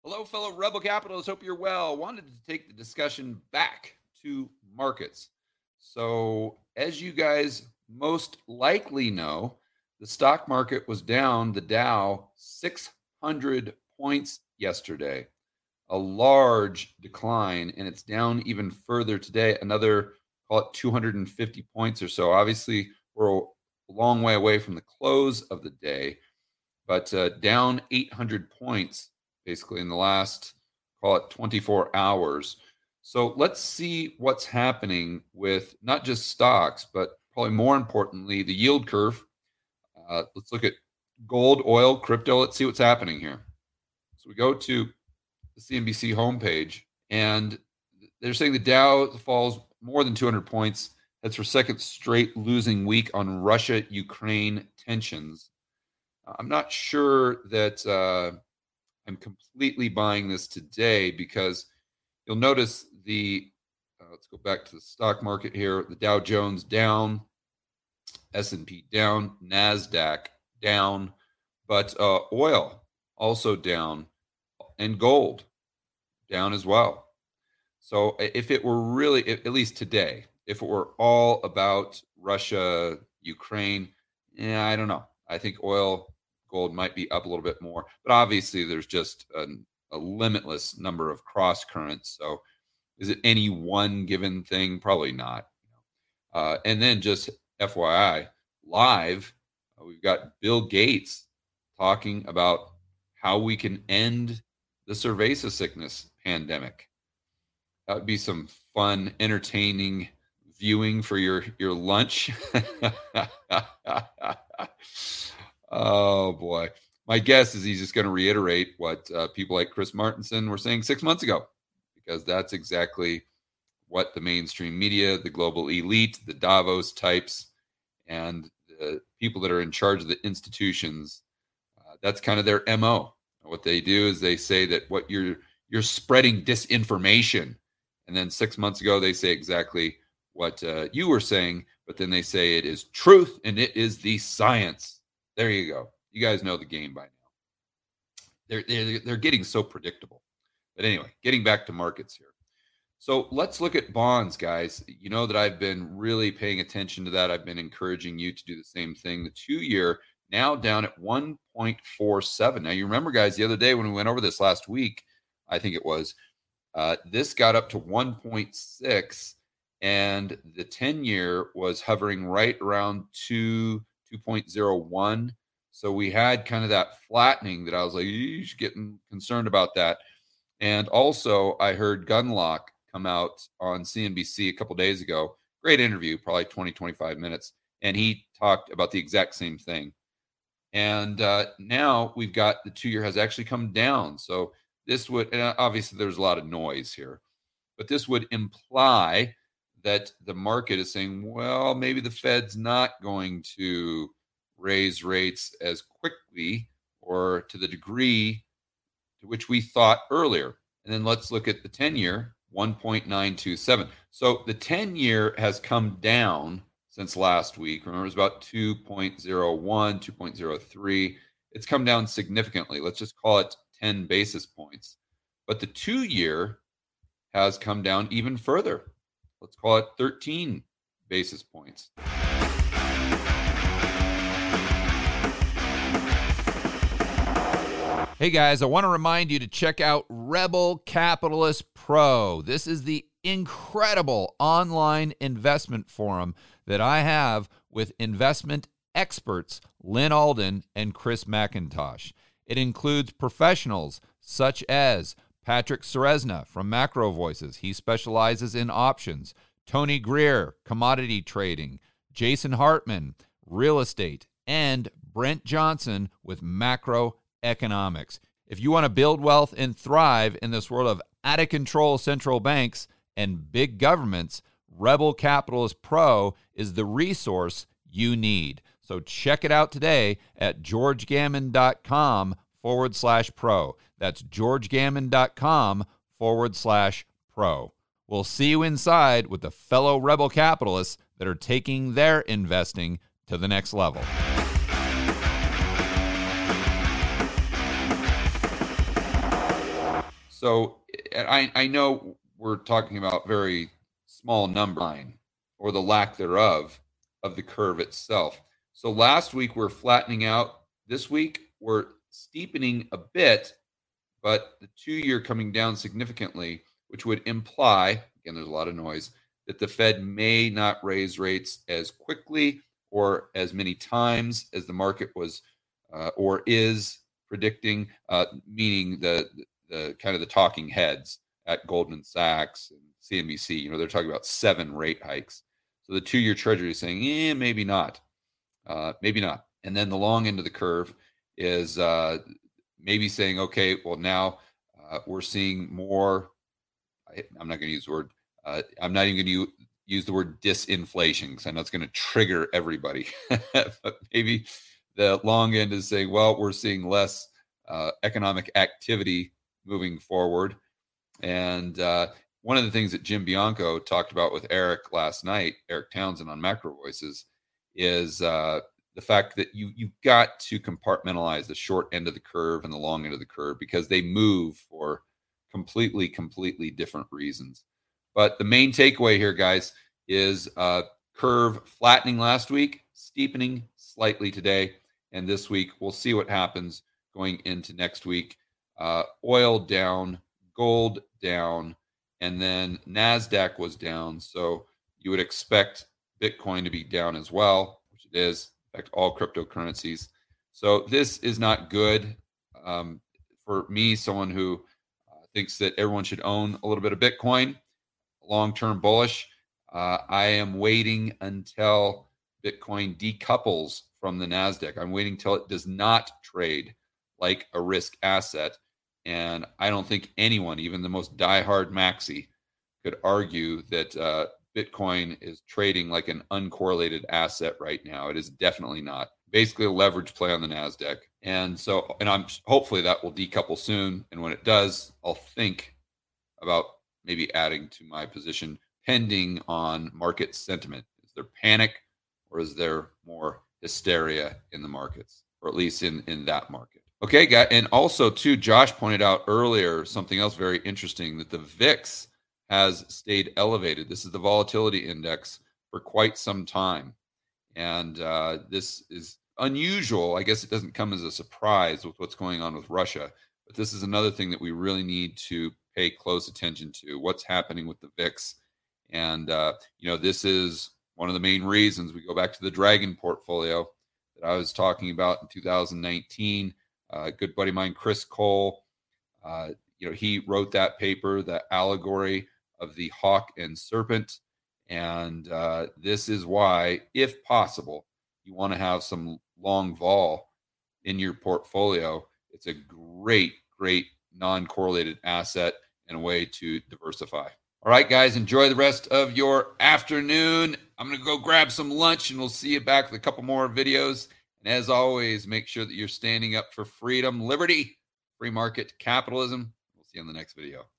Hello, fellow Rebel Capitalists. Hope you're well. Wanted to take the discussion back to markets. So, as you guys most likely know, the stock market was down, the Dow, 600 points yesterday. A large decline, and it's down even further today, another, call it 250 points or so. Obviously, we're a long way away from the close of the day, but down 800 points basically in the last, call it 24 hours. So let's see what's happening with not just stocks, but probably more importantly, the yield curve. Let's look at gold, oil, crypto. Let's see what's happening here. So we go to the CNBC homepage, and they're saying the Dow falls more than 200 points. That's for second straight losing week on Russia-Ukraine tensions. I'm not sure that I'm completely buying this today, because you'll notice let's go back to the stock market here. The Dow Jones down, S&P down, NASDAQ down, but oil also down, and gold down as well. So if it were really, at least today, if it were all about Russia, Ukraine, I don't know. I think oil, gold might be up a little bit more, but obviously there's just a limitless number of cross currents. So is it any one given thing? Probably not. And then just FYI, live, we've got Bill Gates talking about how we can end the cerveza sickness pandemic. That would be some fun, entertaining viewing for your lunch. Oh, boy. My guess is he's just going to reiterate what people like Chris Martenson were saying 6 months ago, because that's exactly what the mainstream media, the global elite, the Davos types, and the people that are in charge of the institutions, that's kind of their MO. What they do is they say that what you're spreading disinformation. And then 6 months ago, they say exactly what you were saying, but then they say it is truth and it is the science. There you go. You guys know the game by now. They're getting so predictable. But anyway, getting back to markets here. So let's look at bonds, guys. You know that I've been really paying attention to that. I've been encouraging you to do the same thing. The 2-year now down at 1.47. Now, you remember, guys, the other day when we went over this last week, I think it was, this got up to 1.6, and the 10-year was hovering right around 2.01. So we had kind of that flattening that I was like, you should get concerned about that. And also, I heard Gunlock come out on CNBC a couple days ago. Great interview, probably 20, 25 minutes. And he talked about the exact same thing. And now we've got the 2-year has actually come down. So this would, and obviously there's a lot of noise here, but this would imply that the market is saying, well, maybe the Fed's not going to raise rates as quickly or to the degree to which we thought earlier. And then let's look at the 10-year, 1.927. So the 10-year has come down since last week. Remember, it was about 2.01, 2.03. It's come down significantly. Let's just call it 10 basis points. But the 2-year has come down even further. Let's call it 13 basis points. Hey guys, I want to remind you to check out Rebel Capitalist Pro. This is the incredible online investment forum that I have with investment experts Lynn Alden and Chris McIntosh. It includes professionals such as Patrick Ceresna from Macro Voices. He specializes in options. Tony Greer, commodity trading. Jason Hartman, real estate. And Brent Johnson with macro economics. If you want to build wealth and thrive in this world of out-of-control central banks and big governments, Rebel Capitalist Pro is the resource you need. So check it out today at georgegammon.com/pro. That's georgegammon.com/pro. We'll see you inside with the fellow Rebel capitalists that are taking their investing to the next level. So I know we're talking about very small number line or the lack thereof of the curve itself. So last week we're flattening out. This week we're steepening a bit, but the 2-year coming down significantly, which would imply, again, there's a lot of noise, that the Fed may not raise rates as quickly or as many times as the market was or is predicting, meaning the kind of the talking heads at Goldman Sachs and CNBC. You know, they're talking about 7 rate hikes. So the 2-year Treasury is saying, maybe not, maybe not. And then the long end of the curve is maybe saying, okay, well, now we're seeing more. I'm not going to use the word. I'm not even going to use the word disinflation because I know it's going to trigger everybody. But maybe the long end is saying, well, we're seeing less economic activity moving forward. And one of the things that Jim Bianco talked about with Eric last night, Eric Townsend on Macro Voices, is the fact that you've got to compartmentalize the short end of the curve and the long end of the curve because they move for completely different reasons. But the main takeaway here, guys, is curve flattening last week, steepening slightly today, and this week we'll see what happens going into next week. Oil down, gold down, and then NASDAQ was down. So you would expect Bitcoin to be down as well, which it is. In fact, all cryptocurrencies. So this is not good for me, someone who thinks that everyone should own a little bit of Bitcoin, long-term bullish. I am waiting until Bitcoin decouples from the NASDAQ. I'm waiting until it does not trade like a risk asset. And I don't think anyone, even the most diehard maxi, could argue that Bitcoin is trading like an uncorrelated asset right now. It is definitely not. Basically a leverage play on the NASDAQ. And I'm hopefully that will decouple soon. And when it does, I'll think about maybe adding to my position pending on market sentiment. Is there panic or is there more hysteria in the markets, or at least in that market? Okay, guys. And also too, Josh pointed out earlier something else very interesting, that the VIX has stayed elevated. This is the volatility index for quite some time. And this is unusual. I guess it doesn't come as a surprise with what's going on with Russia. But this is another thing that we really need to pay close attention to, what's happening with the VIX. And, this is one of the main reasons we go back to the Dragon portfolio that I was talking about in 2019. A good buddy of mine, Chris Cole, he wrote that paper, The Allegory of the Hawk and Serpent. And this is why, if possible, you want to have some long vol in your portfolio. It's a great non-correlated asset and a way to diversify. All right, guys, enjoy the rest of your afternoon. I'm going to go grab some lunch, and we'll see you back with a couple more videos. And as always, make sure that you're standing up for freedom, liberty, free market capitalism. We'll see you on the next video.